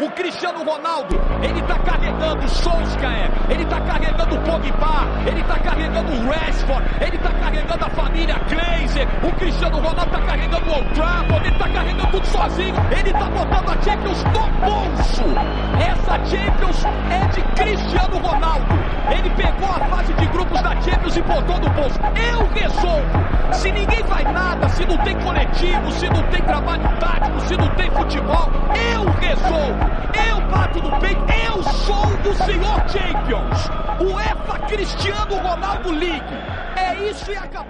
O Cristiano Ronaldo, ele tá carregando o Solskjaer, ele tá carregando o Pogba, ele tá carregando o Rashford, ele tá carregando a família Glazer. O Cristiano Ronaldo tá carregando o Old Trafford, ele tá carregando tudo sozinho. Ele tá botando a Champions no bolso. Essa Champions é de Cristiano Ronaldo. Ele pegou a fase de grupos da Champions e botou no bolso. Eu resolvo. Se ninguém faz nada, se não tem coletivo, se não tem trabalho tático, se não tem futebol, eu resolvo. Eu bato no peito, eu sou o senhor Champions. UEFA Cristiano Ronaldo League. É isso e acabou.